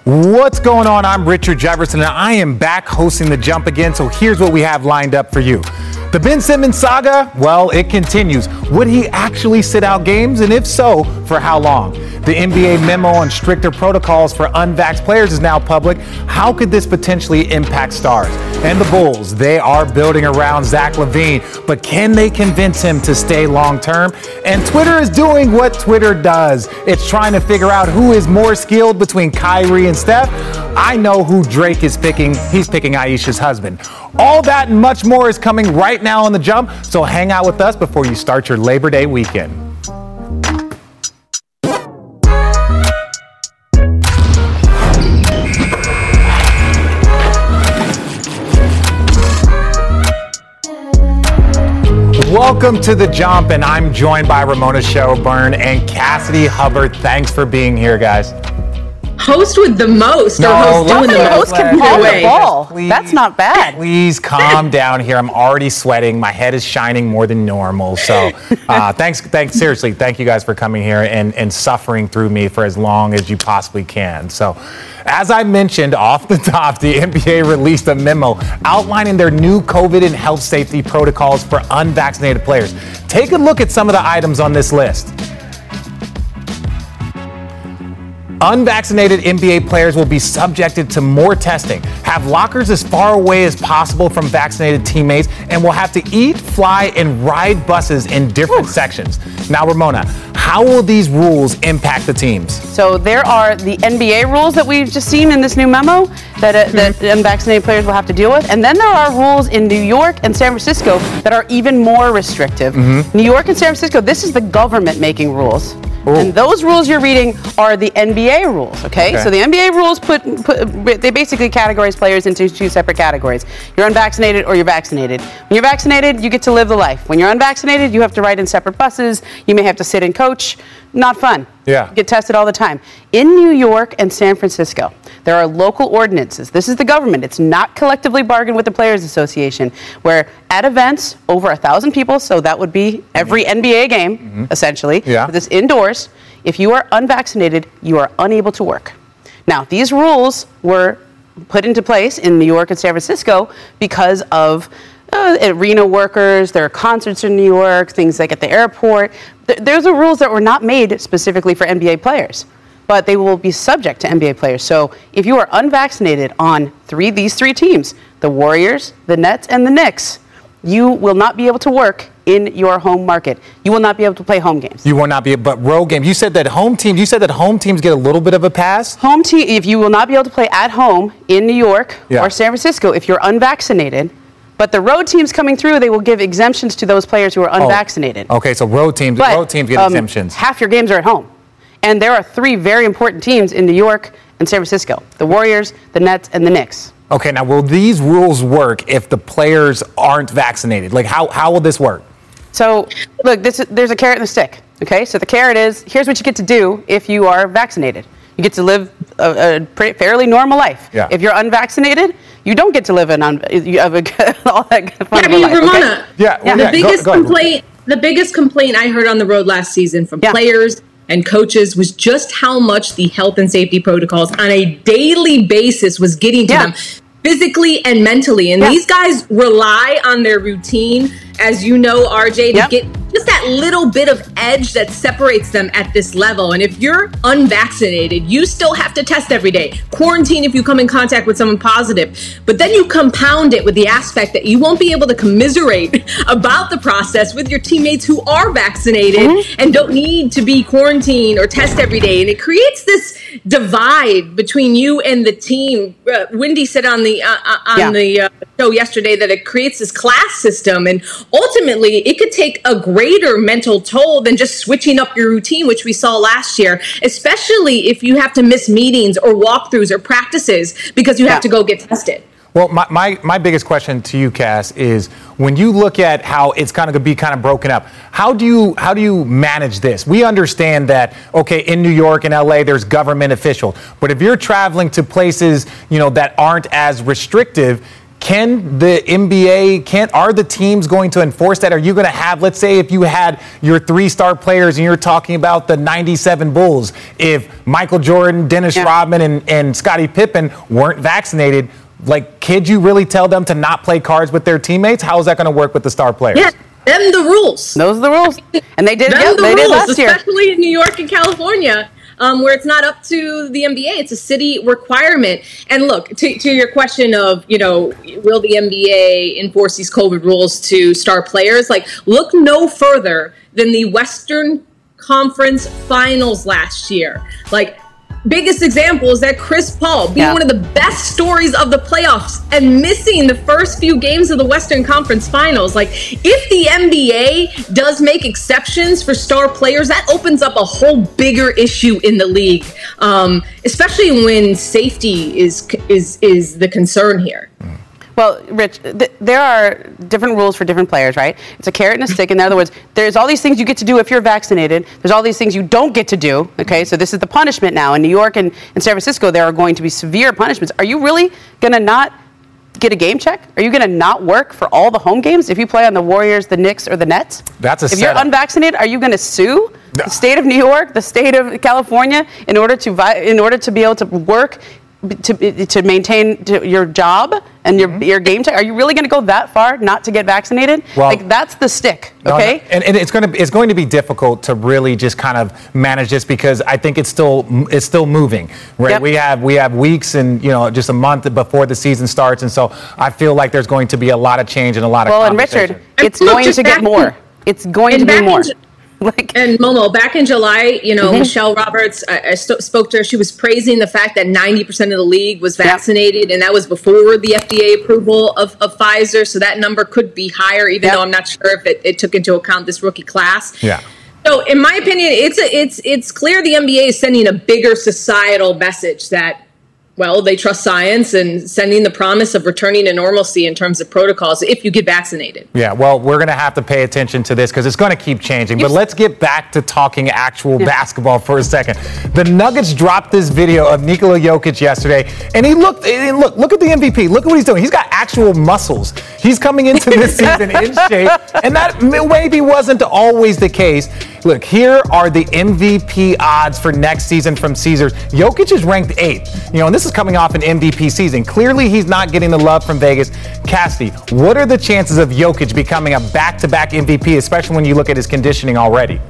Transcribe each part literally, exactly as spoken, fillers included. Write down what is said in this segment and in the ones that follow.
What's going on? I'm Richard Jefferson, and I am back hosting The Jump again, so here's what we have lined up for you. The Ben Simmons saga, well, it continues. Would he actually sit out games, and if so, for how long? The N B A memo on stricter protocols for unvaxxed players is now public. How could this potentially impact stars? And the Bulls, they are building around Zach LaVine, but can they convince him to stay long term? And Twitter is doing what Twitter does. It's trying to figure out who is more skilled between Kyrie and Steph. I know who Drake is picking. He's picking Aisha's husband. All that and much more is coming right now on The Jump, so hang out with us before you start your Labor Day weekend. Welcome to The Jump, and I'm joined by Ramona Shelburne and Cassidy Hubbard. Thanks for being here, guys. Host with the most, no, or host doing the host most. can pull the ball. Please, That's not bad. Please calm down here. I'm already sweating. My head is shining more than normal. So uh, thanks, thanks, seriously, thank you guys for coming here and, and suffering through me for as long as you possibly can. So as I mentioned off the top, the N B A released a memo outlining their new COVID and health safety protocols for unvaccinated players. Take a look at some of the items on this list. Unvaccinated N B A players will be subjected to more testing, have lockers as far away as possible from vaccinated teammates, and will have to eat, fly, and ride buses in different Ooh. sections. Now, Ramona, how will these rules impact the teams? So there are the N B A rules that we've just seen in this new memo that, uh, that unvaccinated players will have to deal with. And then there are rules in New York and San Francisco that are even more restrictive. Mm-hmm. New York and San Francisco, this is the government making rules. Ooh. And those rules you're reading are the N B A rules, okay? okay? So the N B A rules put, put, they basically categorize players into two separate categories. You're unvaccinated or you're vaccinated. When you're vaccinated, you get to live the life. When you're unvaccinated, you have to ride in separate buses. You may have to sit and coach. Not fun. Yeah. You get tested all the time. In New York and San Francisco, there are local ordinances. This is the government. It's not collectively bargained with the Players Association, where at events over a thousand people, so that would be every N B A game, mm-hmm. essentially, yeah. this indoors, if you are unvaccinated, you are unable to work. Now, these rules were put into place in New York and San Francisco because of Uh, arena workers, there are concerts in New York, things like at the airport. Th- those are rules that were not made specifically for N B A players, but they will be subject to N B A players. So if you are unvaccinated on three these three teams, the Warriors, the Nets, and the Knicks, you will not be able to work in your home market. You will not be able to play home games. You will not be, but road games. You said that home teams. You said that home teams get a little bit of a pass. Home team, if you will not be able to play at home in New York yeah. or San Francisco, if you're unvaccinated. But the road teams coming through, they will give exemptions to those players who are unvaccinated. Oh, okay, so road teams, but, road teams get um, exemptions. Half your games are at home. And there are three very important teams in New York and San Francisco, the Warriors, the Nets, and the Knicks. Okay, now will these rules work if the players aren't vaccinated? Like, how, how will this work? So, look, this, there's a carrot and a stick, okay? So the carrot is, here's what you get to do if you are vaccinated. You get to live a, a pretty, fairly normal life. Yeah. If you're unvaccinated, you don't get to live an un, you have a, all that fun Yeah, I mean, life, Ramona, okay? yeah, yeah, the yeah, biggest go, go complaint, the biggest complaint I heard on the road last season from yeah. players and coaches was just how much the health and safety protocols on a daily basis was getting to yeah. them physically and mentally. And yeah. these guys rely on their routine, as you know, R J, to yep. get just that little bit of edge that separates them at this level. And if you're unvaccinated, you still have to test every day, quarantine if you come in contact with someone positive. But then you compound it with the aspect that you won't be able to commiserate about the process with your teammates who are vaccinated mm-hmm. and don't need to be quarantined or test every day. And it creates this divide between you and the team. Uh, Wendy said on the uh, on yeah. the uh, show yesterday that it creates this class system, and ultimately it could take a greater mental toll than just switching up your routine, which we saw last year, especially if you have to miss meetings or walkthroughs or practices because you yeah. have to go get tested. Well, my, my, my biggest question to you, Cass, is when you look at how it's kind of going to be kind of broken up, how do you how do you manage this? We understand that, okay, in New York and L A, there's government officials. But if you're traveling to places, you know, that aren't as restrictive, Can the N B A, can are the teams going to enforce that? Are you going to have, let's say if you had your three-star players and you're talking about the ninety-seven Bulls, if Michael Jordan, Dennis yeah. Rodman, and, and Scottie Pippen weren't vaccinated, like, could you really tell them to not play cards with their teammates? How is that going to work with the star players? Yeah, them the rules. Those are the rules. And they did, yeah, the they rules, did last year. Especially in New York and California. Um, where it's not up to the N B A. It's a city requirement. And look, to, to your question of, you know, will the N B A enforce these COVID rules to star players? Like, look no further than the Western Conference Finals last year. Like, biggest example is that Chris Paul being yeah. one of the best stories of the playoffs and missing the first few games of the Western Conference Finals. Like, if the N B A does make exceptions for star players, that opens up a whole bigger issue in the league, um, especially when safety is is is the concern here. Well, Rich, th- there are different rules for different players, right? It's a carrot and a stick. In other words, there's all these things you get to do if you're vaccinated. There's all these things you don't get to do, okay? So this is the punishment now. In New York and in San Francisco, there are going to be severe punishments. Are you really going to not get a game check? Are you going to not work for all the home games if you play on the Warriors, the Knicks, or the Nets? That's a If setup. you're unvaccinated, are you going to sue the state of New York, the state of California, in order to vi- in order to be able to work to to maintain to your job and your mm-hmm. your game check? Are you really going to go that far not to get vaccinated? Well, like, that's the stick, okay? No, no. And, and it's going to it's going to be difficult to really just kind of manage this because I think it's still it's still moving, right? Yep. We have we have weeks and, you know, just a month before the season starts, and so I feel like there's going to be a lot of change and a lot of well, conversation. and Richard, it's going to get more. It's going to be more. Like, and Momo, back in July, you know, mm-hmm. Michelle Roberts, I, I st- spoke to her. She was praising the fact that ninety percent of the league was vaccinated, yep. and that was before the F D A approval of, of Pfizer. So that number could be higher, even yep. though I'm not sure if it, it took into account this rookie class. Yeah. So, in my opinion, it's a, it's it's clear the N B A is sending a bigger societal message that, well, they trust science and sending the promise of returning to normalcy in terms of protocols if you get vaccinated. Yeah, well, we're going to have to pay attention to this because it's going to keep changing. But let's get back to talking actual yeah. basketball for a second. The Nuggets dropped this video of Nikola Jokic yesterday, and he looked, and look, look at the M V P. Look at what he's doing. He's got actual muscles. He's coming into this season in shape, and that maybe wasn't always the case. Look, here are the M V P odds for next season from Caesars. Jokic is ranked eighth. You know, and this is coming off an M V P season. Clearly, he's not getting the love from Vegas. Cassidy, what are the chances of Jokic becoming a back-to-back M V P, especially when you look at his conditioning already?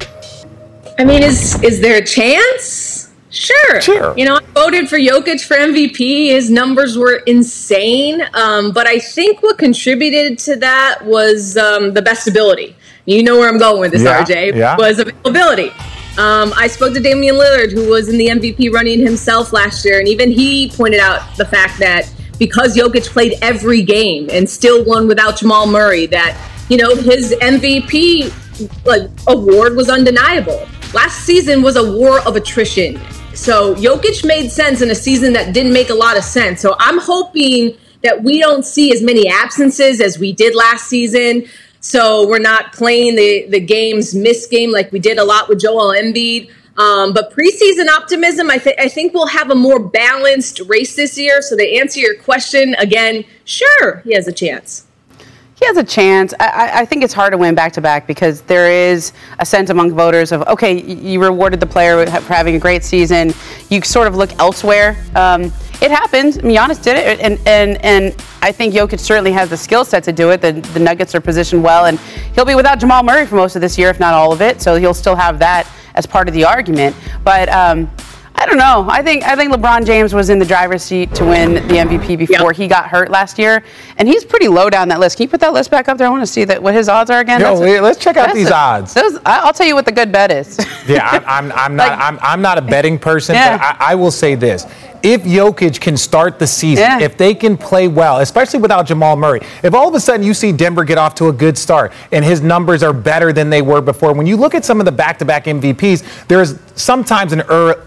I mean, is is there a chance? Sure. Sure. You know, I voted for Jokic for M V P. His numbers were insane. Um, but I think what contributed to that was um, the best ability. You know where I'm going with this, yeah, R J, yeah. was availability. Um, I spoke to Damian Lillard, who was in the M V P running himself last year, and even he pointed out the fact that because Jokic played every game and still won without Jamal Murray, that, you know, his M V P like, award was undeniable. Last season was a war of attrition. So Jokic made sense in a season that didn't make a lot of sense. So I'm hoping that we don't see as many absences as we did last season. So we're not playing the, the games, miss game like we did a lot with Joel Embiid. Um, but preseason optimism, I, th- I think we'll have a more balanced race this year. So to answer your question, again, sure, he has a chance. He has a chance. I, I think it's hard to win back-to-back because there is a sense among voters of, okay, you rewarded the player for having a great season. You sort of look elsewhere. Um, it happens. Giannis did it, and, and, and I think Jokic certainly has the skill set to do it. The, the Nuggets are positioned well, and he'll be without Jamal Murray for most of this year, if not all of it, so he'll still have that as part of the argument. But um, I don't know. I think I think LeBron James was in the driver's seat to win the M V P before yep. he got hurt last year, and he's pretty low down that list. Can you put that list back up there? I want to see that what his odds are again. Yo, a, let's check out these a, odds. Those, I'll tell you what the good bet is. Yeah, I'm, I'm, I'm not. Like, I'm, I'm not a betting person, yeah. but I, I will say this. If Jokic can start the season, yeah. if they can play well, especially without Jamal Murray, if all of a sudden you see Denver get off to a good start and his numbers are better than they were before, when you look at some of the back-to-back M V Ps, there's sometimes an er- early start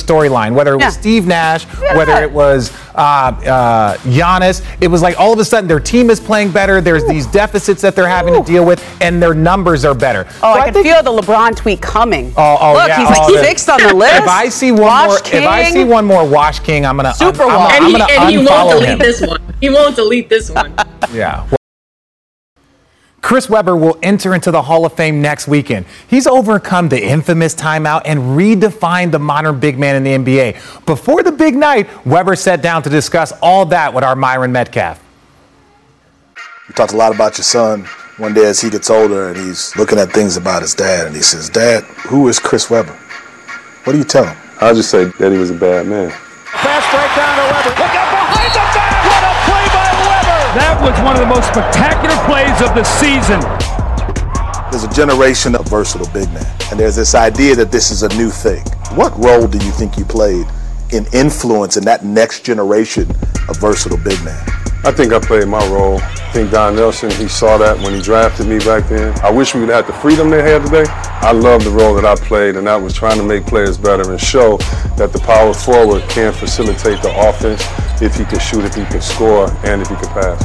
storyline, whether it was Yeah. Steve Nash, Yeah. whether it was uh, uh, Giannis. It was like all of a sudden their team is playing better. There's these deficits that they're having Ooh. to deal with, and their numbers are better. Oh, So I, can think- feel the LeBron tweet coming. Oh, oh, Look, yeah, he's like oh, the- sixth on the list. If I see one Wash more, King. if I see one more Wash King, I'm gonna Super I'm, I'm, Wash. I'm, And, he, gonna and he won't unfollow delete him. this one. He won't delete this one. Yeah. Chris Webber will enter into the Hall of Fame next weekend. He's overcome the infamous timeout and redefined the modern big man in the N B A. Before the big night, Webber sat down to discuss all that with our Myron Metcalf. You talked a lot about your son. One day as he gets older and he's looking at things about his dad and he says, "Dad, who is Chris Webber?" What do you tell him? I'll just say that he was a bad man. Fast break down to Webber. Look out behind the back. What a play by Webber. That was one of the most spectacular plays of the season. There's a generation of versatile big men, and there's this idea that this is a new thing. What role do you think you played in influence in that next generation of versatile big men? I think I played my role. I think Don Nelson, he saw that when he drafted me back then. I wish we would have the freedom they had today. I love the role that I played, and that was trying to make players better and show that the power forward can facilitate the offense if he can shoot, if he can score, and if he can pass.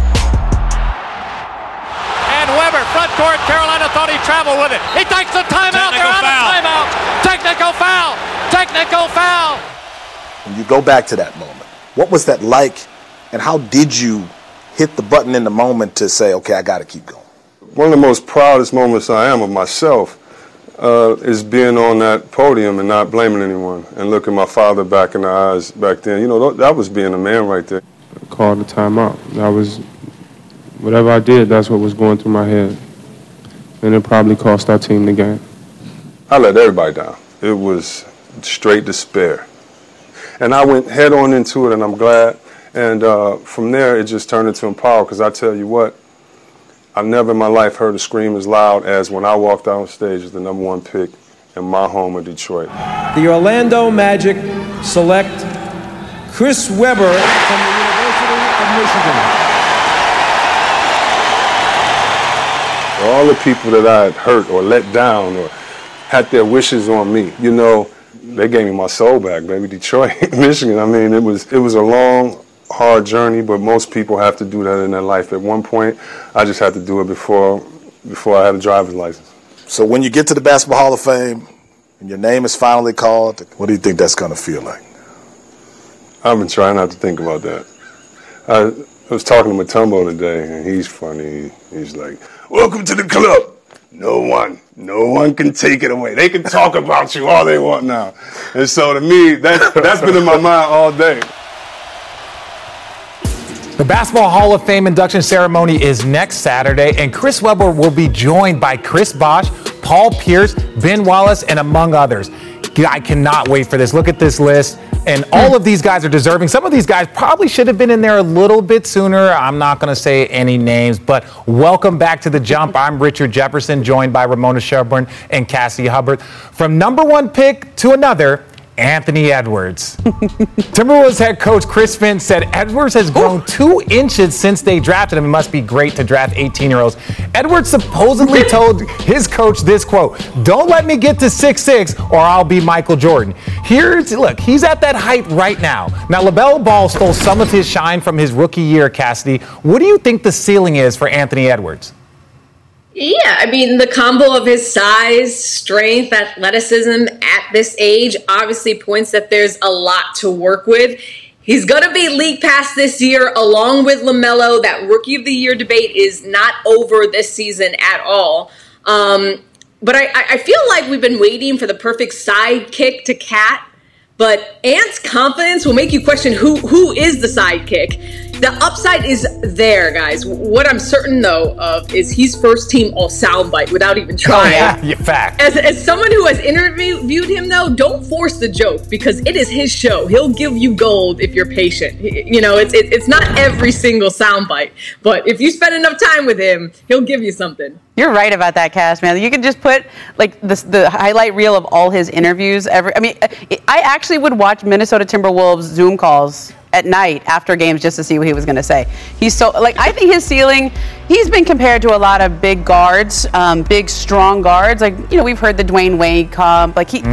And Webber, front court. Carolina thought he traveled with it. He takes the timeout. They're out of timeout. Technical foul. Technical foul. When you go back to that moment, what was that like, and how did you hit the button in the moment to say, okay, I got to keep going? One of the most proudest moments I am of myself uh, is being on that podium and not blaming anyone and looking my father back in the eyes back then. You know, that was being a man right there. Called the timeout. That was, whatever I did, that's what was going through my head. And it probably cost our team the game. I let everybody down. It was straight despair. And I went head on into it, and I'm glad. And uh, from there, it just turned into empower, because I tell you what, I've never in my life heard a scream as loud as when I walked on stage as the number one pick in my home of Detroit. The Orlando Magic select Chris Webber from the University of Michigan. For all the people that I had hurt or let down or had their wishes on me, you know, they gave me my soul back, baby. Detroit, Michigan. I mean, it was it was a long, hard journey, but most people have to do that in their life. At one point, I just had to do it before before I had a driver's license. So when you get to the Basketball Hall of Fame and your name is finally called, what do you think that's going to feel like? I've been trying not to think about that. I, I was talking to Mutombo today, and he's funny. He's like, "Welcome to the club. No one, no one can take it away. They can talk about you all they want now." And so to me, that, that's been in my mind all day. The Basketball Hall of Fame induction ceremony is next Saturday, and Chris Webber will be joined by Chris Bosh, Paul Pierce, Ben Wallace, and among others. I cannot wait for this. Look at this list. And all of these guys are deserving. Some of these guys probably should have been in there a little bit sooner. I'm not going to say any names, but welcome back to The Jump. I'm Richard Jefferson, joined by Ramona Shelburne and Cassie Hubbard. From number one pick to another, Anthony Edwards. Timberwolves head coach Chris Finch said Edwards has grown Ooh. two inches since they drafted him. It must be great to draft eighteen-year-olds. Edwards supposedly told his coach this quote, "Don't let me get to six six or I'll be Michael Jordan." Here's, look, he's at that height right now. Now, LaMelo Ball stole some of his shine from his rookie year, Cassidy. What do you think the ceiling is for Anthony Edwards? Yeah, I mean, the combo of his size, strength, athleticism at this age obviously points that there's a lot to work with. He's going to be league pass this year along with LaMelo. That rookie of the year debate is not over this season at all. Um, but I, I feel like we've been waiting for the perfect sidekick to Cat. But Ant's confidence will make you question who who is the sidekick. The upside is there, guys. What I'm certain, though, of is he's first team all soundbite without even trying. Oh, yeah. Yeah, fact. As, as someone who has interviewed him, though, don't force the joke because it is his show. He'll give you gold if you're patient. You know, it's it, it's not every single soundbite, but if you spend enough time with him, he'll give you something. You're right about that, Cass, man. You can just put like the, the highlight reel of all his interviews. Every, I mean, I actually would watch Minnesota Timberwolves Zoom calls at night after games just to see what he was going to say. He's so, like, I think his ceiling, he's been compared to a lot of big guards, um, big, strong guards. Like, you know, we've heard the Dwayne Wade comp. Like, he, mm.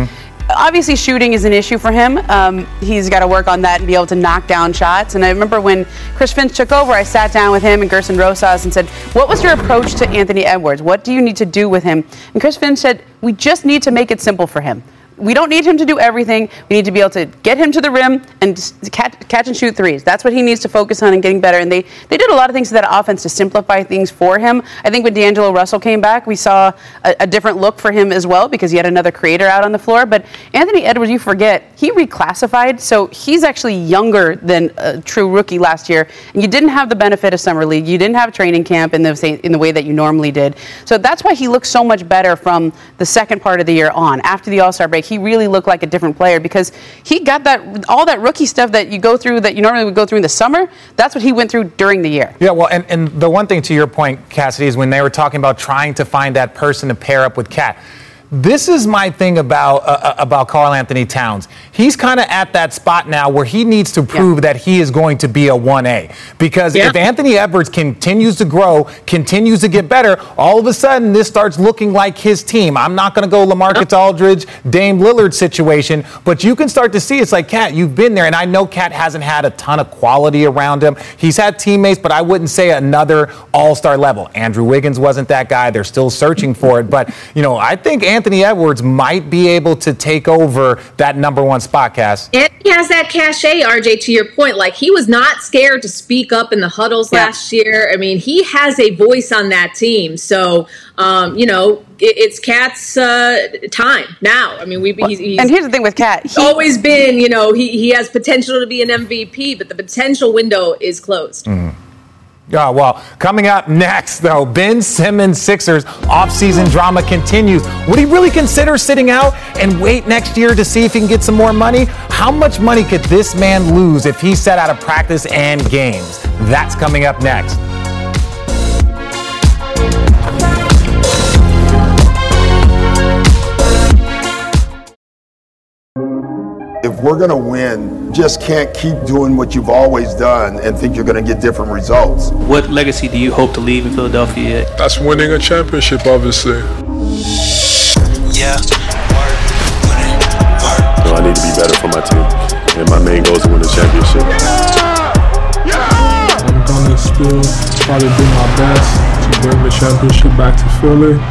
Obviously, shooting is an issue for him. Um, he's got to work on that and be able to knock down shots. And I remember when Chris Finch took over, I sat down with him and Gerson Rosas and said, what was your approach to Anthony Edwards? What do you need to do with him? And Chris Finch said, we just need to make it simple for him. We don't need him to do everything. We need to be able to get him to the rim and catch, catch and shoot threes. That's what he needs to focus on and getting better. And they, they did a lot of things to that offense to simplify things for him. I think when D'Angelo Russell came back, we saw a, a different look for him as well because he had another creator out on the floor. But Anthony Edwards, you forget, he reclassified, so he's actually younger than a true rookie last year. And you didn't have the benefit of summer league. You didn't have training camp in the, in the way that you normally did. So that's why he looks so much better from the second part of the year on. After the All-Star break, he really looked like a different player because he got that all that rookie stuff that you go through that you normally would go through in the summer. That's what he went through during the year. Yeah, well, and, and the one thing to your point, Cassidy, is when they were talking about trying to find that person to pair up with Cat. This is my thing about uh, about Karl Anthony Towns. He's kind of at that spot now where he needs to prove yeah. that he is going to be a one A. Because yeah. if Anthony Edwards continues to grow, continues to get better, all of a sudden this starts looking like his team. I'm not going to go LaMarcus Aldridge, Dame Lillard situation, but you can start to see it's like, Cat, you've been there. And I know Cat hasn't had a ton of quality around him. He's had teammates, but I wouldn't say another all-star level. Andrew Wiggins wasn't that guy. They're still searching for it. But, you know, I think Anthony Anthony Edwards might be able to take over that number one spot, Cass. And he has that cachet, R J, to your point. Like, he was not scared to speak up in the huddles yeah. last year. I mean, he has a voice on that team. So, um, you know, it, it's Cat's uh, time now. I mean, we he's, he's and here's the thing with Cat. He's always been, you know, he, he has potential to be an M V P, but the potential window is closed. Mm. Yeah, well, coming up next, though, Ben Simmons Sixers offseason drama continues. Would he really consider sitting out and wait next year to see if he can get some more money? How much money could this man lose if he sat out of practice and games? That's coming up next. If we're going to win, just can't keep doing what you've always done and think you're going to get different results. What legacy do you hope to leave in Philadelphia? That's winning a championship, obviously. Yeah. So I need to be better for my team, and my main goal is to win the championship. Yeah! Yeah! I'm going to still try to do my best to bring the championship back to Philly.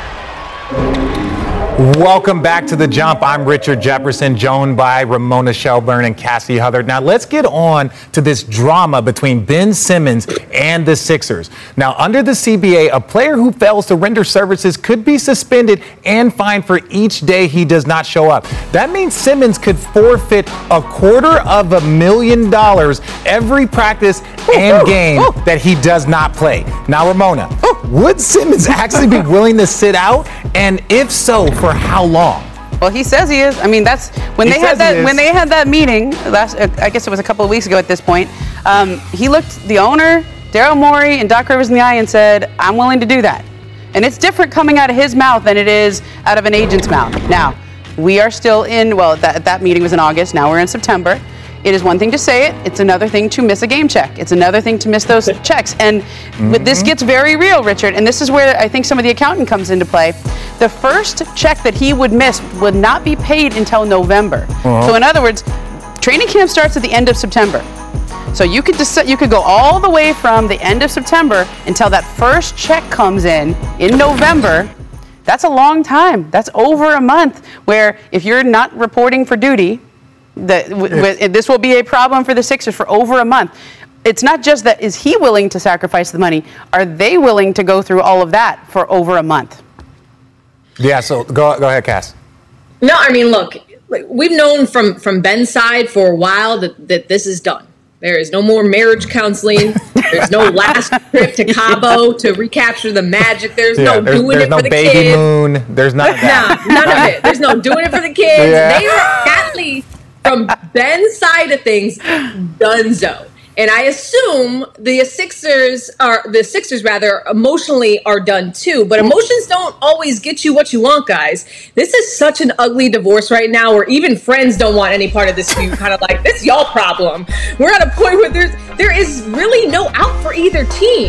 Welcome back to The Jump. I'm Richard Jefferson, joined by Ramona Shelburne and Cassie Hubbard. Now, let's get on to this drama between Ben Simmons and the Sixers. Now, under the C B A, a player who fails to render services could be suspended and fined for each day he does not show up. That means Simmons could forfeit a quarter of a million dollars every practice and game that he does not play. Now, Ramona, would Simmons actually be willing to sit out? And if so, for how long? Well, he says he is. I mean, that's when he they had that when they had that meeting last. I guess it was a couple of weeks ago at this point. Um, he looked the owner, Daryl Morey, and Doc Rivers in the eye and said, "I'm willing to do that." And it's different coming out of his mouth than it is out of an agent's mouth. Now, we are still in. Well, that that meeting was in August. Now we're in September. It is one thing to say it. It's another thing to miss a game check. It's another thing to miss those checks. And mm-hmm. this gets very real, Richard. And this is where I think some of the accounting comes into play. The first check that he would miss would not be paid until November. Uh-huh. So in other words, training camp starts at the end of September. So you could just, you could go all the way from the end of September until that first check comes in in November. That's a long time. That's over a month where if you're not reporting for duty, The, w- w- this will be a problem for the Sixers for over a month. It's not just that is he willing to sacrifice the money. Are they willing to go through all of that for over a month? Yeah, so go go ahead, Cass. No, I mean, look, we've known from, from Ben's side for a while that, that this is done. There is no more marriage counseling. There's no last trip to Cabo to recapture the magic. There's yeah, no there's, doing there's it no for the baby kids. Moon. There's none of that. Nah, none of it. There's no doing it for the kids. Yeah. They are at least, from Ben's side of things, donezo. And I assume the Sixers are the Sixers rather emotionally are done too. But emotions don't always get you what you want, guys. This is such an ugly divorce right now, where even friends don't want any part of this feud. Kind of like, this y'all problem. We're at a point where there's there is really no out for either team.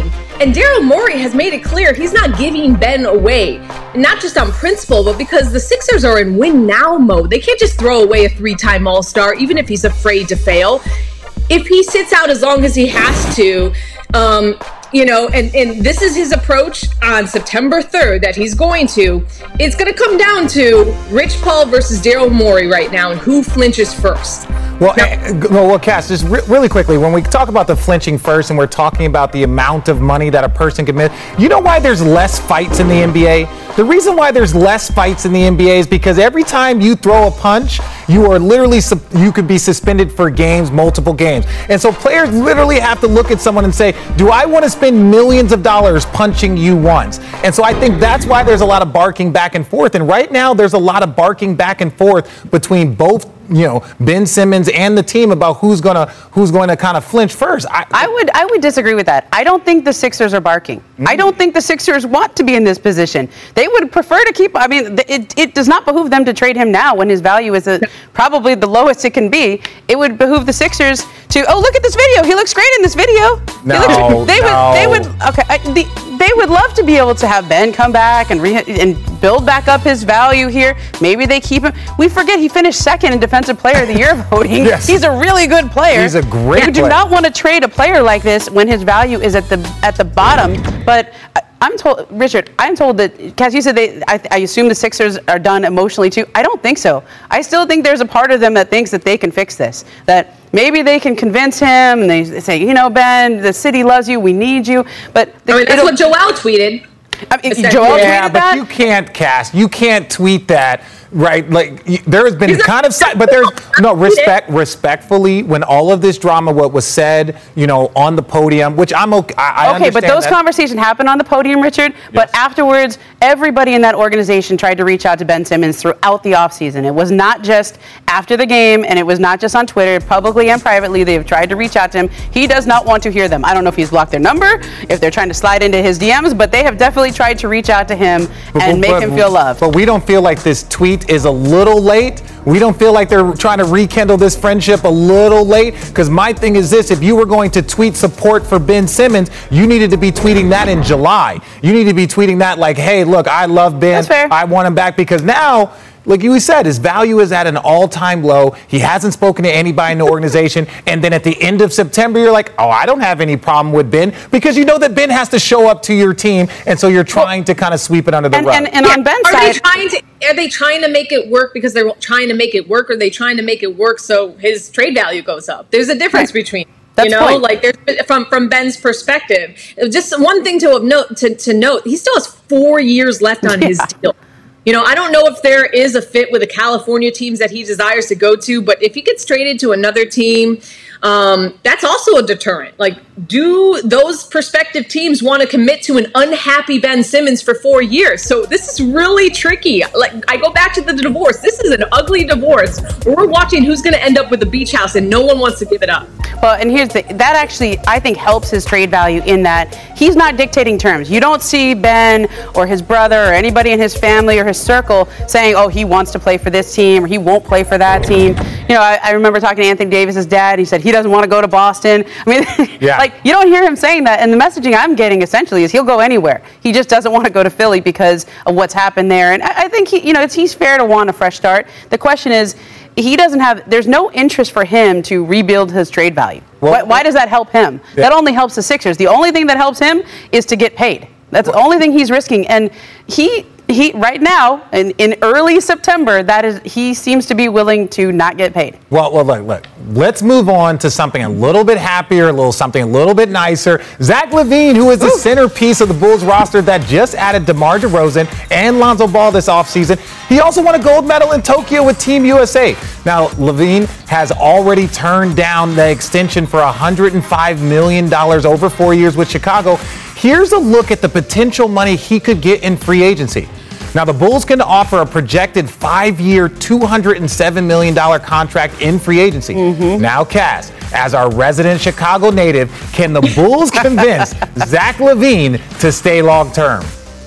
And Daryl Morey has made it clear he's not giving Ben away, not just on principle, but because the Sixers are in win now mode. They can't just throw away a three-time All-Star, even if he's afraid to fail. If he sits out as long as he has to, um, you know, and, and this is his approach on September third that he's going to, it's going to come down to Rich Paul versus Daryl Morey right now and who flinches first. Well, uh, well, well, Cass, just re- really quickly, when we talk about the flinching first and we're talking about the amount of money that a person can miss, you know why there's less fights in the N B A? The reason why there's less fights in the N B A is because every time you throw a punch, you are literally, su- you could be suspended for games, multiple games. And so players literally have to look at someone and say, do I want to spend millions of dollars punching you once? And so I think that's why there's a lot of barking back and forth. And right now there's a lot of barking back and forth between both, you know, Ben Simmons and the team about who's gonna who's going to kind of flinch first. I, I would I would disagree with that. I don't think the Sixers are barking. Mm-hmm. I don't think the Sixers want to be in this position. They would prefer to keep. I mean, it it does not behoove them to trade him now when his value is a, probably the lowest it can be. It would behoove the Sixers to. Oh, look at this video. He looks great in this video. No, looks, they no. would they would okay. I, the, they would love to be able to have Ben come back and re, and build back up his value here. Maybe they keep him. We forget he finished second in Defensive Player of the Year voting. Yes. He's a really good player. He's a great They do player. not want to trade a player like this when his value is at the at the bottom. But I, I'm told, Richard, I'm told that, Cass, you said they, I, I assume the Sixers are done emotionally too. I don't think so. I still think there's a part of them that thinks that they can fix this. That maybe they can convince him and they say, you know, Ben, the city loves you, we need you. But the, I mean, that's what Joel tweeted. I mean, Joel yeah, tweeted but that? you can't, Cass. You can't tweet that, right? Like y- there has been kind of, si- but there's no respect. Respectfully, when all of this drama, what was said, you know, on the podium, which I'm okay. I, I okay, but understand those that. conversations happened on the podium, Richard. But afterwards, everybody in that organization tried to reach out to Ben Simmons throughout the offseason. It was not just after the game, and it was not just on Twitter, publicly and privately. They have tried to reach out to him. He does not want to hear them. I don't know if he's blocked their number, if they're trying to slide into his D Ms, but they have definitely tried to reach out to him But- and but- make him feel loved. But we don't feel like this tweet is a little late. We don't feel like they're trying to rekindle this friendship a little late. Because my thing is this: if you were going to tweet support for Ben Simmons, you needed to be tweeting that in July. You need to be tweeting that like, hey, look, I love Ben. That's fair. I want him back. Because now, like you said, his value is at an all-time low. He hasn't spoken to anybody in the organization. And then at the end of September, you're like, oh, I don't have any problem with Ben, because you know that Ben has to show up to your team. And so you're trying to kind of sweep it under the And, rug. and, and on Ben's Are they side, trying to? Are they trying to make it work because they're trying to make it work, or are they trying to make it work so his trade value goes up? There's a difference Right. between. That's you the know, point. like there's from from Ben's perspective. Just one thing to have note to, to note: he still has four years left on his Yeah. deal. You know, I don't know if there is a fit with the California teams that he desires to go to, but if he gets traded to another team, um, that's also a deterrent. Like, do those prospective teams want to commit to an unhappy Ben Simmons for four years? So this is really tricky. Like, I go back to the divorce. This is an ugly divorce where we're watching who's going to end up with a beach house and no one wants to give it up. well, and here's the, that actually, I think, helps his trade value in that he's not dictating terms. You don't see Ben or his brother or anybody in his family or his circle saying, oh, he wants to play for this team or he won't play for that team. You know, I, I remember talking to Anthony Davis's dad. He said he doesn't want to go to Boston. I mean, Yeah. like, you don't hear him saying that. And the messaging I'm getting essentially is he'll go anywhere. He just doesn't want to go to Philly because of what's happened there. And I, I think, he, you know, it's, he's fair to want a fresh start. The question is, he doesn't have, there's no interest for him to rebuild his trade value. Well, why, why does that help him? Yeah. That only helps the Sixers. The only thing that helps him is to get paid. That's the only thing he's risking. And he, he right now, in, in early September, that is, he seems to be willing to not get paid. Well, well, look, look, let's move on to something a little bit happier, a little something a little bit nicer. Zach LaVine, who is the Ooh. centerpiece of the Bulls roster that just added DeMar DeRozan and Lonzo Ball this offseason. He also won a gold medal in Tokyo with Team U S A. Now, LaVine has already turned down the extension for one hundred five million dollars over four years with Chicago. Here's a look at the potential money he could get in free agency. Now, the Bulls can offer a projected five-year, two hundred seven million dollars contract in free agency. Mm-hmm. Now, Cass, as our resident Chicago native, can the Bulls convince Zach LaVine to stay long-term?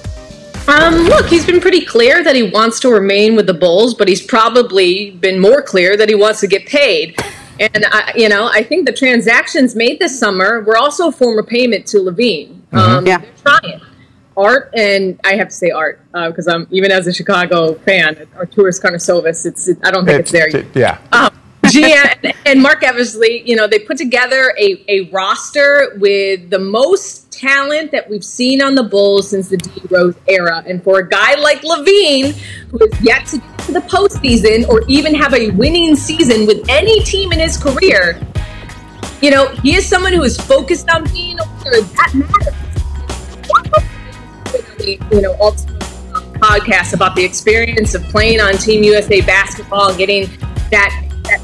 Um, look, he's been pretty clear that he wants to remain with the Bulls, but he's probably been more clear that he wants to get paid. And, I, you know, I think the transactions made this summer were also a form of payment to LaVine. Mm-hmm. Um, yeah. They're trying. Art, and I have to say Art, because uh, I'm even as a Chicago fan, Arturas Karnisovas, it's it, I don't think it's, it's there yet. Yeah. Um, G M and Mark Eversley, you know, they put together a, a roster with the most talent that we've seen on the Bulls since the D Rose era. And for a guy like LaVine, who has yet to get to the postseason or even have a winning season with any team in his career, you know, he is someone who is focused on being a winner. That matters. You know, ultimate um, podcast about the experience of playing on Team U S A basketball and getting that, that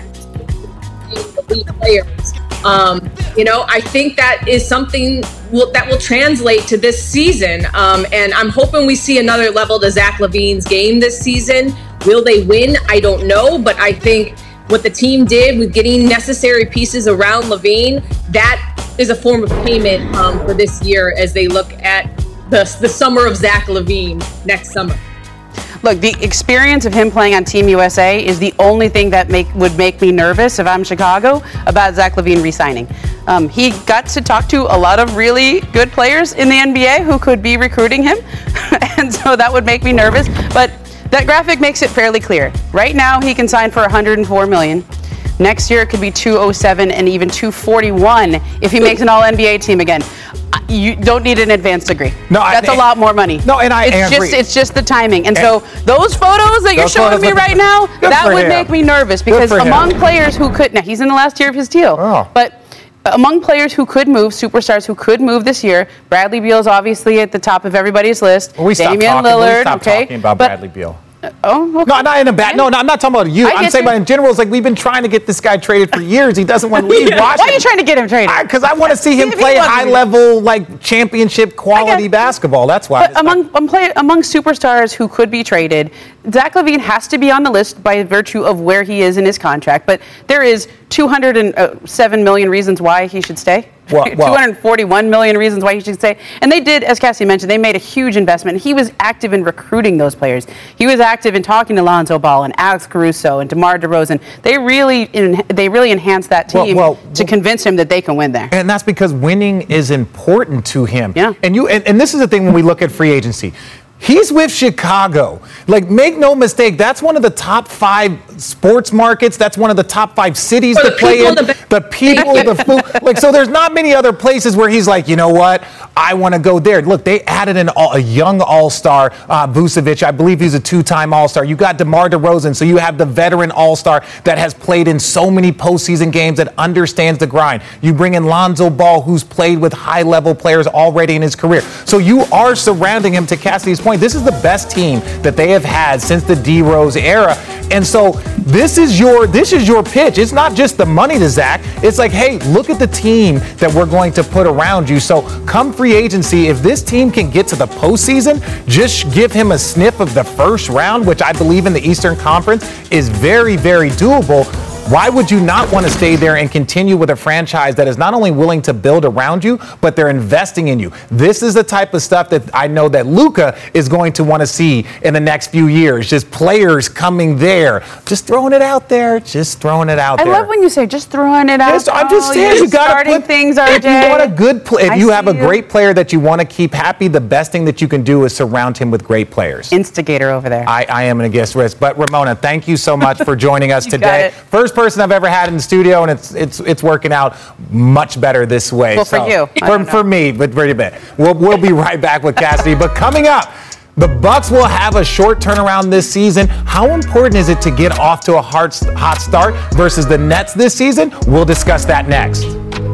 elite players. Um, you know, I think that is something will, that will translate to this season. Um, and I'm hoping we see another level to Zach LaVine's game this season. Will they win? I don't know. But I think what the team did with getting necessary pieces around LaVine, that is a form of payment um, for this year as they look at the, the summer of Zach LaVine next summer. Look, the experience of him playing on Team U S A is the only thing that make would make me nervous if I'm Chicago about Zach LaVine re-signing. Um, he got to talk to a lot of really good players in the N B A who could be recruiting him, and so that would make me nervous. But that graphic makes it fairly clear. Right now, he can sign for one hundred four million dollars. Next year, it could be two oh seven and even two forty-one if he makes an All N B A team again. You don't need an advanced degree. No, that's I, a lot more money. No, and I it's agree. just it's just the timing. And, and so those photos that you're showing me right now, that would him. make me nervous because among him. players who could now he's in the last year of his deal, oh. but among players who could move, superstars who could move this year, Bradley Beal is obviously at the top of everybody's list. Well, we stopped Damian talking, Lillard, we stopped okay, talking about but, Bradley Beal. Uh, oh, okay. No, not in a bad. No, no, I'm not talking about you. I I'm get saying you. about in general. It's like we've been trying to get this guy traded for years. He doesn't want to leave Washington. Why are you trying to get him traded? Because I, I want to see him See, play he wasn't- high level, like championship quality basketball. That's why. But among among, play, among superstars who could be traded, Zach LaVine has to be on the list by virtue of where he is in his contract. But there is two hundred seven million reasons why he should stay. Well, well, two hundred forty-one million reasons why he should stay. And they did, as Cassie mentioned, they made a huge investment. He was active in recruiting those players. He was active in talking to Lonzo Ball and Alex Caruso and DeMar DeRozan. They really they really enhanced that team well, well, to convince him that they can win there. And that's because winning is important to him. Yeah. And you and, and this is the thing when we look at free agency. He's with Chicago. Like, make no mistake, that's one of the top five sports markets. That's one of the top five cities For to the play people, in. the- The people, the food. Like, so there's not many other places where he's like, you know what, I want to go there. Look, they added an all, a young all-star, uh, Vucevic. I believe he's a two-time all-star. You got DeMar DeRozan, so you have the veteran all-star that has played in so many postseason games that understands the grind. You bring in Lonzo Ball, who's played with high-level players already in his career. So you are surrounding him, to Cassidy's point. This is the best team that they have had since the D Rose era. And so this is your this is your pitch. It's not just the money to Zach. It's like, hey, look at the team that we're going to put around you. So come free agency, if this team can get to the postseason, just give him a sniff of the first round, which I believe in the Eastern Conference is very, very doable. Why would you not want to stay there and continue with a franchise that is not only willing to build around you, but they're investing in you? This is the type of stuff that I know that Luka is going to want to see in the next few years. Just players coming there, just throwing it out there, just throwing it out I there. love when you say just throwing it out. Yes, I'm just Oh, saying, you're you got to starting put things, R J. If you want a good play, if I you have a see you. great player that you want to keep happy, the best thing that you can do is surround him with great players. Instigator over there. I, I am an against risk. But Ramona, thank you so much for joining us You got today. it. First person I've ever had in the studio, and it's it's it's working out much better this way. Well, for you. I For, don't know. for me, but pretty bad. We'll we'll be right back with Cassidy. But coming up, the Bucks will have a short turnaround this season. How important is it to get off to a hard, hot start versus the Nets this season? We'll discuss that next.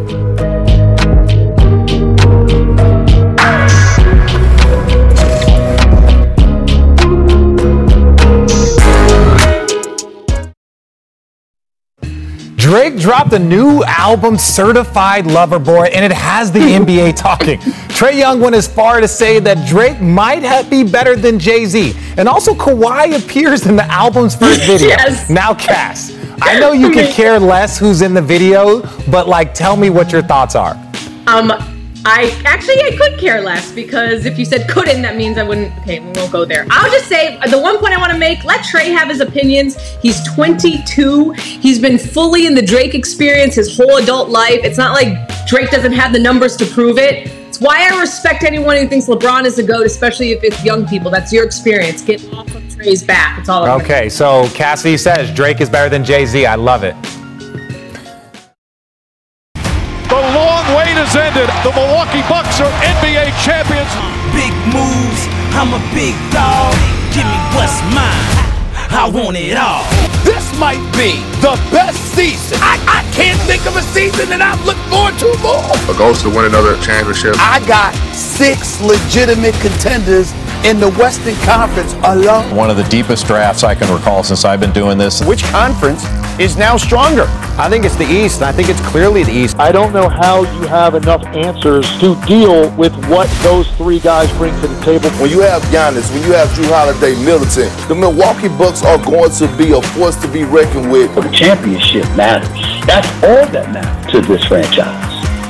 Drake dropped a new album, Certified Lover Boy, and it has the N B A talking. Trae Young went as far to say that Drake might have, be better than Jay-Z. And also Kawhi appears in the album's first video. Yes. Now, Cass, I know you could care less who's in the video, but like, tell me what your thoughts are. Um, I actually I could care less, because if you said couldn't, that means I wouldn't. Okay, we won't go there. I'll just say the one point I want to make: let Trae have his opinions. He's twenty-two. He's been fully in the Drake experience his whole adult life. It's not like Drake doesn't have the numbers to prove it. It's why I respect anyone who thinks LeBron is the GOAT, especially if it's young people. That's your experience. Get off of Trey's back. It's all I'm Okay, so Cassidy says Drake is better than Jay-Z. I love it. The long wait has ended. The Milwaukee Bucks are N B A champions. Big moves, I'm a big dog. Give me what's mine. I want it all. This might be the best season. I, I can't think of a season that I've looked forward to more. The goal is to win another championship. I got six legitimate contenders in the Western Conference alone. One of the deepest drafts I can recall since I've been doing this. Which conference is now stronger? I think it's the East. I think it's clearly the East. I don't know how you have enough answers to deal with what those three guys bring to the table. When you have Giannis, when you have Jrue Holiday, Middleton, the Milwaukee Bucks are going to be a force to be reckoned with. The championship matters. That's all that matters to this franchise.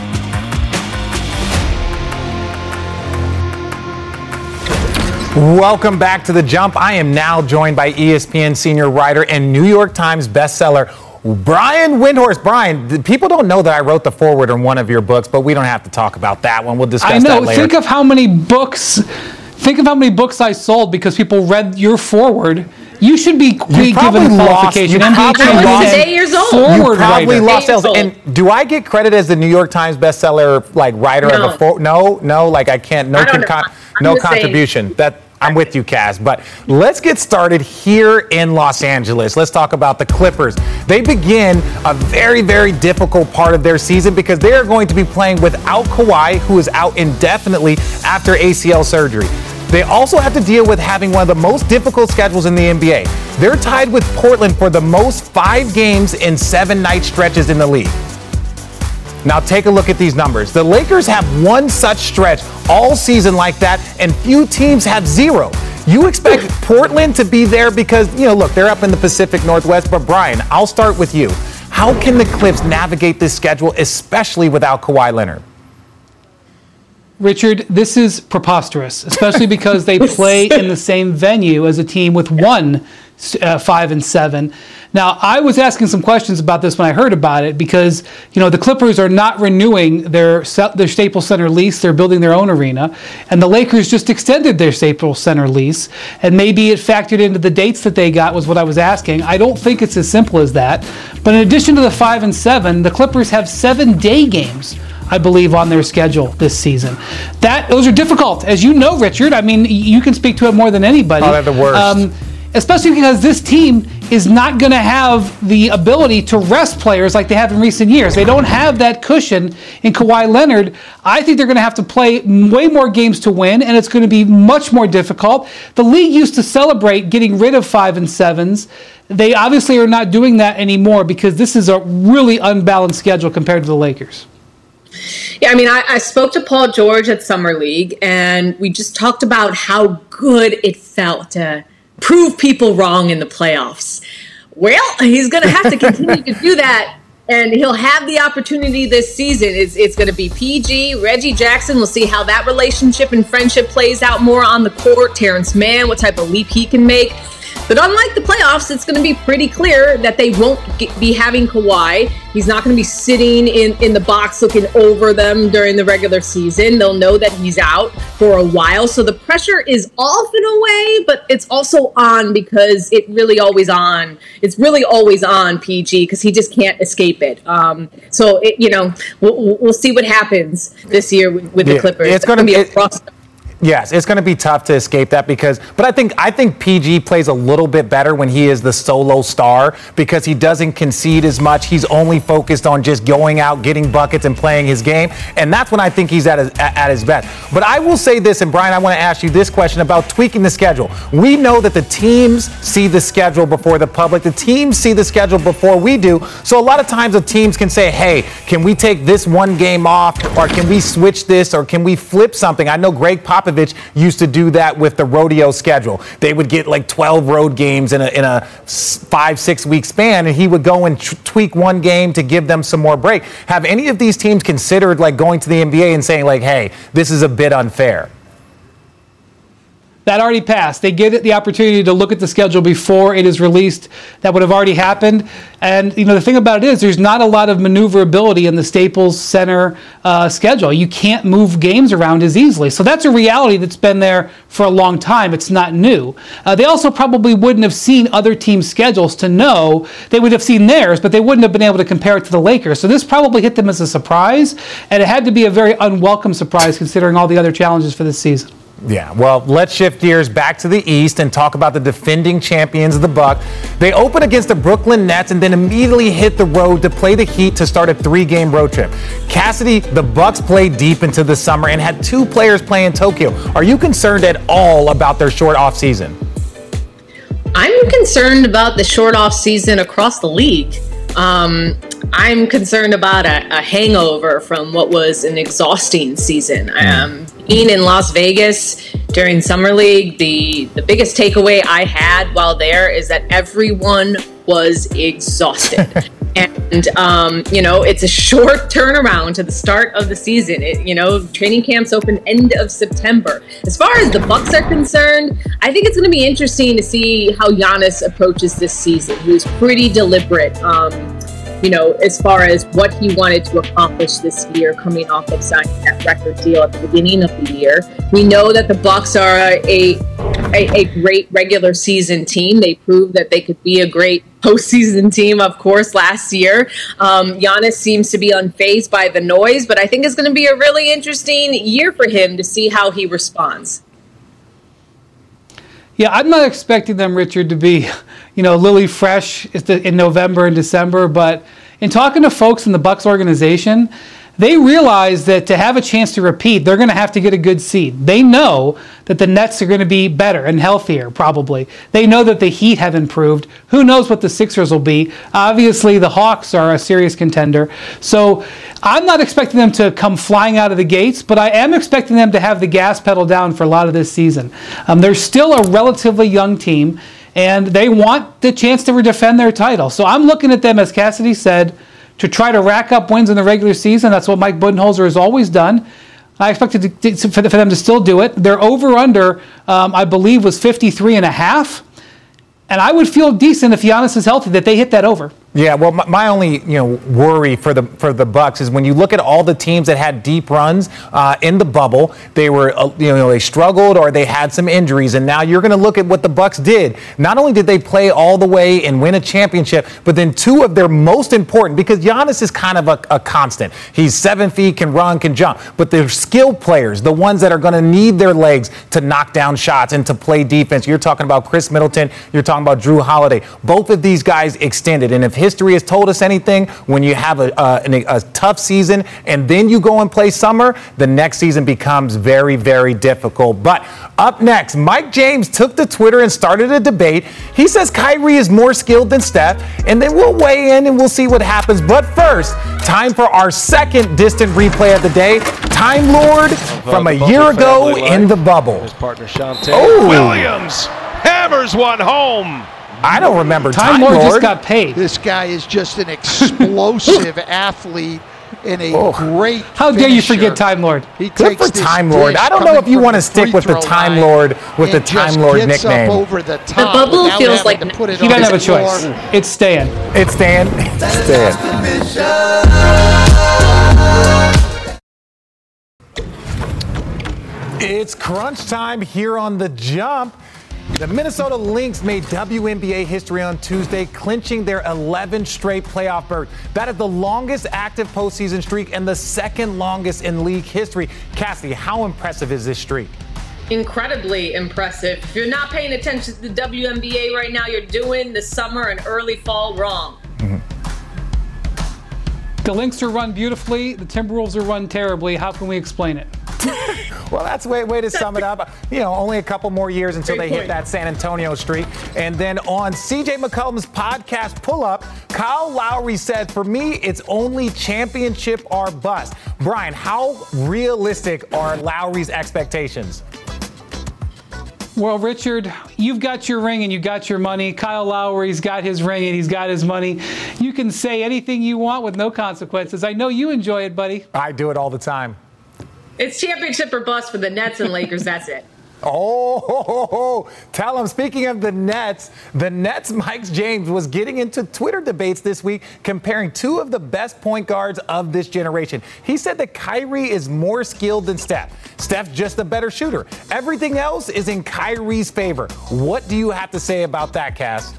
Welcome back to The Jump. I am now joined by E S P N senior writer and New York Times bestseller, Brian Windhorst. Brian, people don't know that I wrote the foreword in one of your books, but we don't have to talk about that one. We'll discuss I know. that later. Think of how many books, think of how many books I sold because people read your foreword. You should be You given a qualification. You probably M B A lost, eight years old. you probably writer. lost sales. And do I get credit as the New York Times bestseller, like writer No. of the for? No, no, like I can't. No, I don't con- know. I'm no just saying. contribution. That. I'm with you, Kaz. But let's get started here in Los Angeles. Let's talk about the Clippers. They begin a very, very difficult part of their season because they are going to be playing without Kawhi, who is out indefinitely after A C L surgery. They also have to deal with having one of the most difficult schedules in the N B A. They're tied with Portland for the most five games in seven night stretches in the league. Now take a look at these numbers. The Lakers have one such stretch all season like that, and few teams have zero. You expect Portland to be there because, you know, look, they're up in the Pacific Northwest, but Brian, I'll start with you. How can the Clips navigate this schedule, especially without Kawhi Leonard? Richard, this is preposterous, especially because they play in the same venue as a team with one uh, five and seven. Now, I was asking some questions about this when I heard about it because, you know, the Clippers are not renewing their their Staples Center lease. They're building their own arena. And the Lakers just extended their Staples Center lease. And maybe it factored into the dates that they got was what I was asking. I don't think it's as simple as that. But in addition to the five and seven, the Clippers have seven day games, I believe, on their schedule this season. That those are difficult, as you know, Richard. I mean, you can speak to it more than anybody. Oh, they're the worst. Um, especially because this team is not going to have the ability to rest players like they have in recent years. They don't have that cushion in Kawhi Leonard. I think they're going to have to play way more games to win, and it's going to be much more difficult. The league used to celebrate getting rid of five and sevens. They obviously are not doing that anymore because this is a really unbalanced schedule compared to the Lakers. Yeah, I mean, I, I spoke to Paul George at Summer League, and we just talked about how good it felt to prove people wrong in the playoffs. Well, he's going to have to continue to do that, and he'll have the opportunity this season. It's, it's going to be P G, Reggie Jackson. We'll see how that relationship and friendship plays out more on the court. Terrence Mann, what type of leap he can make. But unlike the playoffs, it's going to be pretty clear that they won't get, be having Kawhi. He's not going to be sitting in, in the box looking over them during the regular season. They'll know that he's out for a while. So the pressure is off in a way, but it's also on because it really always on. It's really always on P G because he just can't escape it. Um, so, it, you know, we'll, we'll see what happens this year with, with Yeah, the Clippers. it's gonna be a it- rough. Yes, it's going to be tough to escape that because, but I think I think P G plays a little bit better when he is the solo star because he doesn't concede as much. He's only focused on just going out, getting buckets, and playing his game, and that's when I think he's at his, at his best. But I will say this, and Brian, I want to ask you this question about tweaking the schedule. We know that the teams see the schedule before the public. The teams see the schedule before we do. So a lot of times the teams can say, hey, can we take this one game off, or can we switch this, or can we flip something? I know Greg Popovich used to do that with the rodeo schedule. They would get like twelve road games in a, in a five, six week span, and he would go and t- tweak one game to give them some more break. Have any of these teams considered like going to the N B A and saying like, hey, this is a bit unfair? that already passed. They get the opportunity to look at the schedule before it is released. That would have already happened. And, you know, the thing about it is there's not a lot of maneuverability in the Staples Center uh, schedule. You can't move games around as easily. So that's a reality that's been there for a long time. It's not new. Uh, they also probably wouldn't have seen other teams' schedules to know. They would have seen theirs, but they wouldn't have been able to compare it to the Lakers. So this probably hit them as a surprise, and it had to be a very unwelcome surprise considering all the other challenges for this season. Yeah, well, let's shift gears back to the East and talk about the defending champions of the Bucks. They open against the Brooklyn Nets and then immediately hit the road to play the Heat to start a three-game road trip. Cassidy, the Bucks played deep into the summer and had two players play in Tokyo. Are you concerned at all about their short offseason? I'm concerned about the short off season across the league. Um, I'm concerned about a, a hangover from what was an exhausting season. Um, being in Las Vegas during Summer League, the, the biggest takeaway I had while there is that everyone was exhausted. And, um, you know, it's a short turnaround to the start of the season. It, you know, training camps open end of September. As far as the Bucks are concerned, I think it's going to be interesting to see how Giannis approaches this season. He was pretty deliberate, um, you know, as far as what he wanted to accomplish this year coming off of signing that record deal at the beginning of the year. We know that the Bucks are a, a, a great regular season team. They proved that they could be a great postseason team, of course, last year. Um, Giannis seems to be unfazed by the noise, but I think it's going to be a really interesting year for him to see how he responds. Yeah, I'm not expecting them, Richard, to be, you know, lily fresh in November and December, but in talking to folks in the Bucks organization, they realize that to have a chance to repeat, they're going to have to get a good seed. They know that the Nets are going to be better and healthier, probably. They know that the Heat have improved. Who knows what the Sixers will be? Obviously, the Hawks are a serious contender. So I'm not expecting them to come flying out of the gates, but I am expecting them to have the gas pedal down for a lot of this season. Um, they're still a relatively young team, and they want the chance to defend their title. So I'm looking at them, as Cassidy said, to try to rack up wins in the regular season. That's what Mike Budenholzer has always done. I expected to, to, for them to still do it. Their over-under, um, I believe, was fifty-three and a half. And I would feel decent if Giannis is healthy that they hit that over. Yeah, well, my, my only you know worry for the for the Bucks is when you look at all the teams that had deep runs uh, in the bubble, they were uh, you know they struggled or they had some injuries, and now you're going to look at what the Bucks did. Not only did they play all the way and win a championship, but then two of their most important, because Giannis is kind of a, a constant. He's seven feet, can run, can jump, but they're skilled players, the ones that are going to need their legs to knock down shots and to play defense. You're talking about Chris Middleton. You're talking about Drew Holiday. Both of these guys extended, and if history has told us anything, when you have a, uh, a, a tough season and then you go and play summer, the next season becomes very, very difficult. But up next, Mike James took to Twitter and started a debate. He says Kyrie is more skilled than Steph, and then we'll weigh in and we'll see what happens. But first, time for our second distant replay of the day. Time Lord from a year ago in the bubble. His partner Shante Oh. Williams hammers one home. I don't remember Time, Time Lord, Lord just got paid. This guy is just an explosive athlete and a Oh. great How dare you finisher. forget Time Lord? He Good takes for this Time Lord. dish I don't know coming if you from want to the stick free with the throw Time line Lord with the and Time just Lord gets nickname. Up over the, top bubble without feels having like to put it He on doesn't have a the floor. choice. It's staying. It's staying. It's staying. It's crunch time here on The Jump. The Minnesota Lynx made W N B A history on Tuesday, clinching their eleventh straight playoff berth. That is the longest active postseason streak and the second longest in league history. Cassidy, how impressive is this streak? Incredibly impressive. If you're not paying attention to the W N B A right now, you're doing the summer and early fall wrong. Mm-hmm. The Lynx are run beautifully. The Timberwolves are run terribly. How can we explain it? Well, that's a way, way to sum it up. You know, only a couple more years until Great they point. hit that San Antonio streak. And then on C J McCollum's podcast Pull Up, Kyle Lowry said, for me, it's only championship or bust. Brian, how realistic are Lowry's expectations? Well, Richard, you've got your ring and you got your money. Kyle Lowry's got his ring and he's got his money. You can say anything you want with no consequences. I know you enjoy it, buddy. I do it all the time. It's championship or bust for the Nets and Lakers. That's it. Oh, ho, ho, ho. Tell him, speaking of the Nets, the Nets' Mike James was getting into Twitter debates this week comparing two of the best point guards of this generation. He said that Kyrie is more skilled than Steph. Steph's just a better shooter. Everything else is in Kyrie's favor. What do you have to say about that, Cass?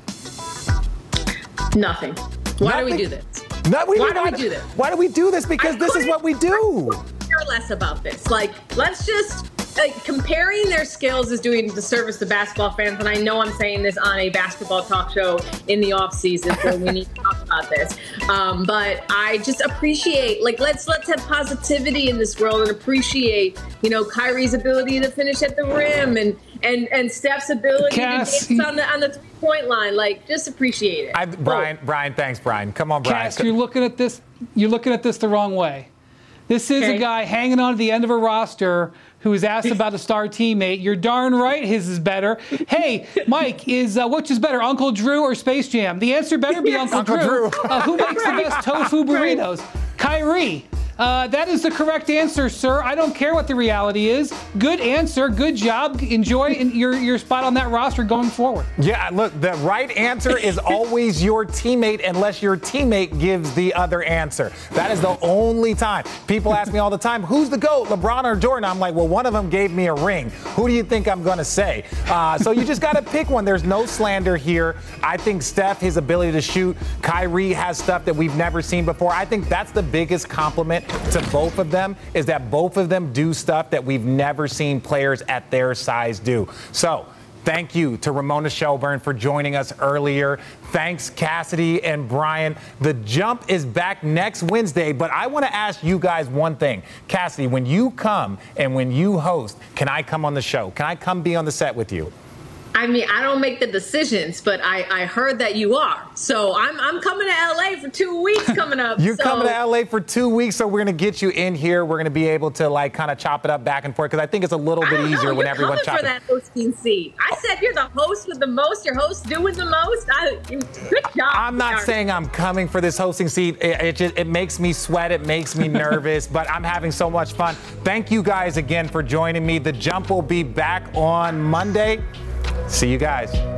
Nothing. Why Nothing? do we do this? No, we, why we, do why, we do this? Why do we do this? Because I this is what we do. I care less about this. Like, let's just like comparing their skills is doing disservice to basketball fans. And I know I'm saying this on a basketball talk show in the off season, so we need to talk about this. Um, but I just appreciate, like, let's let's have positivity in this world and appreciate, you know, Kyrie's ability to finish at the rim and and and Steph's ability Cass, to dance on the on the three point line. Like, just appreciate it. I, Brian, Brian, thanks, Brian. Come on, Brian. Cass, you're looking at this. You're looking at this the wrong way. This is Okay. a guy hanging on to the end of a roster who is asked about a star teammate. You're darn right his is better. Hey, Mike, is uh, which is better, Uncle Drew or Space Jam? The answer better be Uncle, Uncle Drew. Drew. Uh, who makes Right. the best tofu burritos? Kyrie. Uh, that is the correct answer, sir. I don't care what the reality is. Good answer. Good job. Enjoy in your, your spot on that roster going forward. Yeah, look, the right answer is always your teammate unless your teammate gives the other answer. That is the only time. People ask me all the time, who's the GOAT, LeBron or Jordan? I'm like, well, one of them gave me a ring. Who do you think I'm going to say? Uh, so you just got to pick one. There's no slander here. I think Steph, his ability to shoot. Kyrie has stuff that we've never seen before. I think that's the biggest compliment to both of them, is that both of them do stuff that we've never seen players at their size do. So thank you to Ramona Shelburne for joining us earlier. Thanks, Cassidy and Brian. The Jump is back next Wednesday, but I want to ask you guys one thing. Cassidy, when you come and when you host, can I come on the show? Can I come be on the set with you? I mean, I don't make the decisions, but I, I heard that you are. So I'm I'm coming to L A for two weeks coming up. You're so. coming to L A for two weeks, so we're going to get you in here. We're going to be able to, like, kind of chop it up back and forth, because I think it's a little bit easier know, when you're everyone's coming chopping. for that hosting seat. I said you're the host with the most. Your host doing the most. I, good job. I'm not Darren. saying I'm coming for this hosting seat. It, it just it makes me sweat. It makes me nervous, but I'm having so much fun. Thank you guys again for joining me. The Jump will be back on Monday. See you guys.